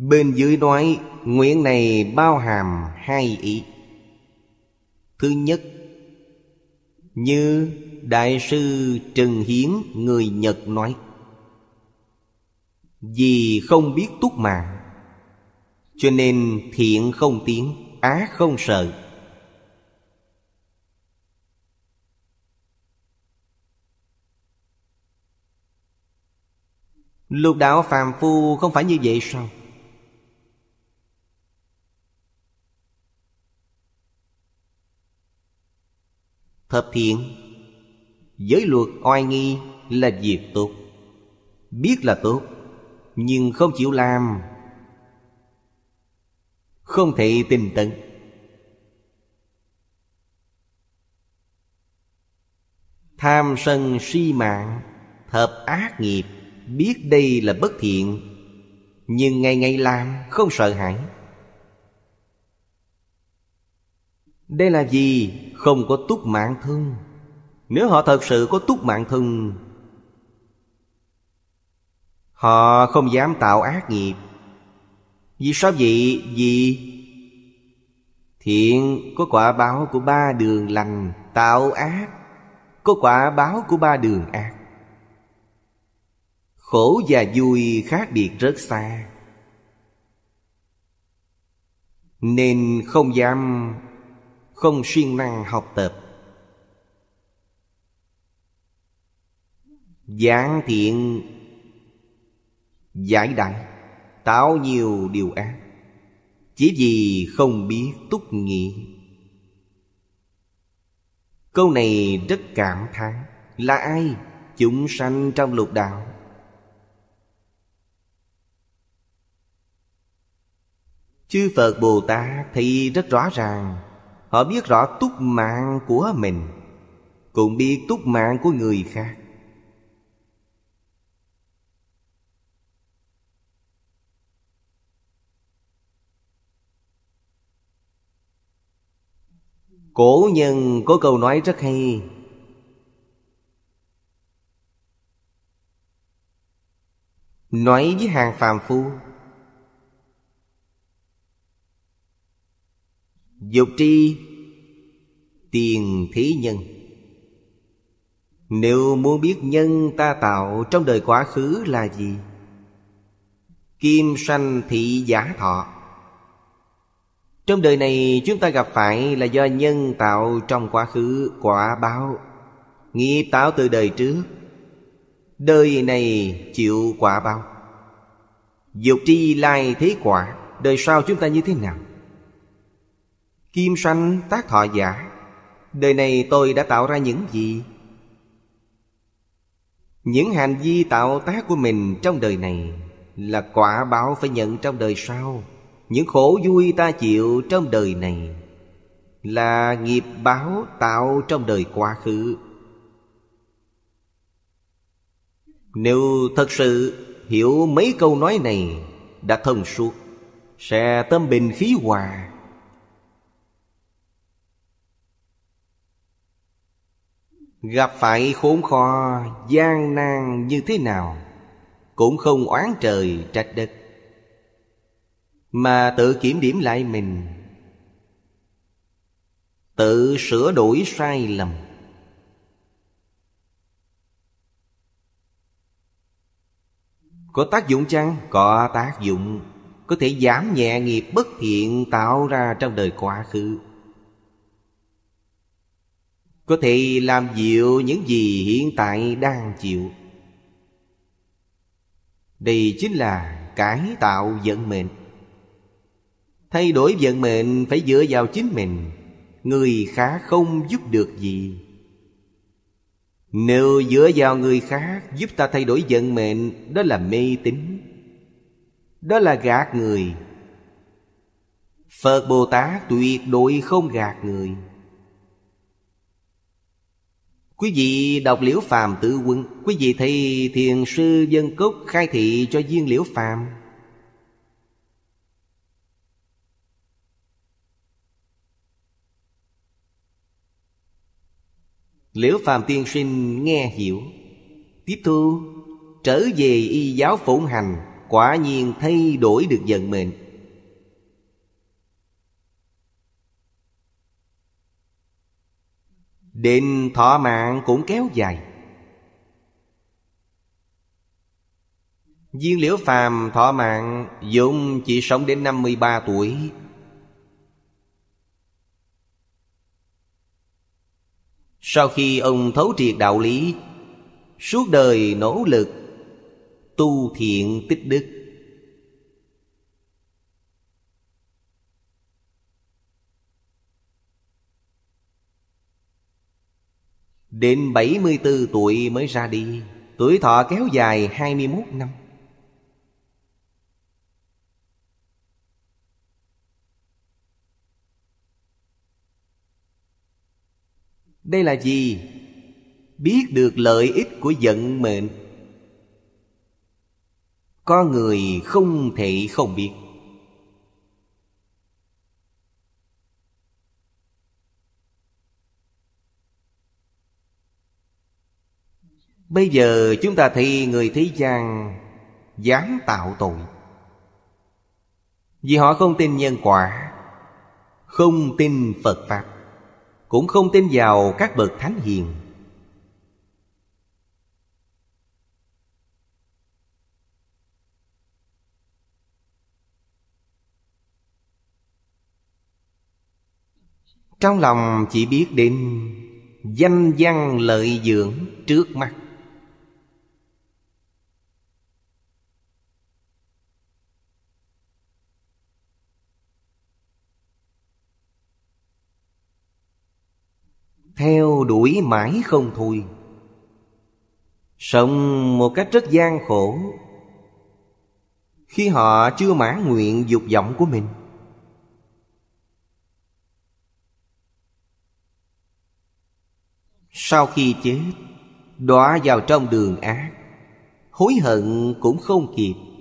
Bên dưới nói nguyện này bao hàm hai ý. Thứ nhất, như Đại sư Trần Hiến người Nhật nói, vì không biết túc mạng, cho nên thiện không tiến, ác không sợ. Lục đạo phàm phu không phải như vậy sao? Thập thiện, giới luật oai nghi là việc tốt. Biết là tốt, nhưng không chịu làm, không thể tinh tấn. Tham sân si mạng, thập ác nghiệp, biết đây là bất thiện, nhưng ngày ngày làm không sợ hãi. Đây là gì? Không có túc mạng thân. Nếu họ thật sự có túc mạng thân, họ không dám tạo ác nghiệp. Vì sao vậy? Vì thiện có quả báo của ba đường lành, tạo ác có quả báo của ba đường ác. Khổ và vui khác biệt rất xa, nên không dám, không siêng năng học tập. Giảng thiện giải đãi, tạo nhiều điều ác, chỉ vì không biết túc nghị. Câu này rất cảm thán. Là ai? Chúng sanh trong lục đạo. Chư Phật Bồ Tát thì rất rõ ràng. Họ biết rõ túc mạng của mình, cũng biết túc mạng của người khác. Cổ nhân có câu nói rất hay: nói với hàng phàm phu, dục tri tiền thí nhân. Nếu muốn biết nhân ta tạo trong đời quá khứ là gì, kim sanh thị giả thọ. Trong đời này chúng ta gặp phải là do nhân tạo trong quá khứ, quả báo nghiệp tạo từ đời trước, đời này chịu quả báo. Dục tri lai thế quả, đời sau chúng ta như thế nào? Kim sanh tác thọ giả, đời này tôi đã tạo ra những gì? Những hành vi tạo tác của mình trong đời này là quả báo phải nhận trong đời sau. Những khổ vui ta chịu trong đời này là nghiệp báo tạo trong đời quá khứ. Nếu thật sự hiểu mấy câu nói này đã thông suốt, sẽ tâm bình khí hòa. Gặp phải khốn khó, gian nan như thế nào cũng không oán trời trách đất, mà tự kiểm điểm lại mình, tự sửa đổi sai lầm. Có tác dụng chăng? Có tác dụng. Có thể giảm nhẹ nghiệp bất thiện tạo ra trong đời quá khứ, có thể làm dịu những gì hiện tại đang chịu. Đây chính là cải tạo vận mệnh. Thay đổi vận mệnh phải dựa vào chính mình, người khác không giúp được gì. Nếu dựa vào người khác giúp ta thay đổi vận mệnh, đó là mê tín, đó là gạt người. Phật Bồ Tát tuyệt đối không gạt người. Quý vị đọc Liễu Phàm Tự Quân, quý vị thấy Thiền sư Vân Cốc khai thị cho viên Liễu Phàm. Liễu Phàm tiên sinh nghe hiểu, tiếp thu, trở về y giáo phụng hành, quả nhiên thay đổi được vận mệnh. Đến thọ mạng cũng kéo dài. Viên Liễu Phàm thọ mạng vốn chỉ sống đến 53 tuổi. Sau khi ông thấu triệt đạo lý, suốt đời nỗ lực tu thiện tích đức, đến 74 tuổi mới ra đi. Tuổi thọ kéo dài 21 năm. Đây là gì? Biết được lợi ích của vận mệnh. Con người không thể không biết. Bây giờ chúng ta thấy người thế gian dám tạo tội, vì họ không tin nhân quả, không tin Phật Pháp, cũng không tin vào các bậc thánh hiền. Trong lòng chỉ biết đến danh văn lợi dưỡng trước mắt. Theo đuổi mãi không thôi, sống một cách rất gian khổ. Khi họ chưa mãn nguyện dục vọng của mình, sau khi chết đọa vào trong đường ác, hối hận cũng không kịp.